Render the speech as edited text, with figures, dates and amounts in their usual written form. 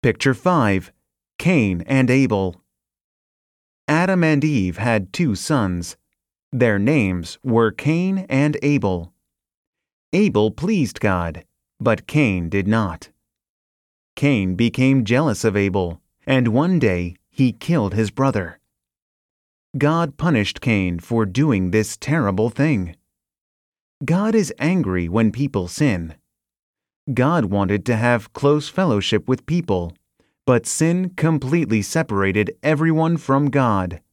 Picture 5. Cain and Abel. Adam and Eve had 2 sons. Their names were Cain and Abel. Abel pleased God, but Cain did not. Cain became jealous of Abel, and one day he killed his brother. God punished Cain for doing this terrible thing. God is angry when people sin. God wanted to have close fellowship with people, but sin completely separated everyone from God.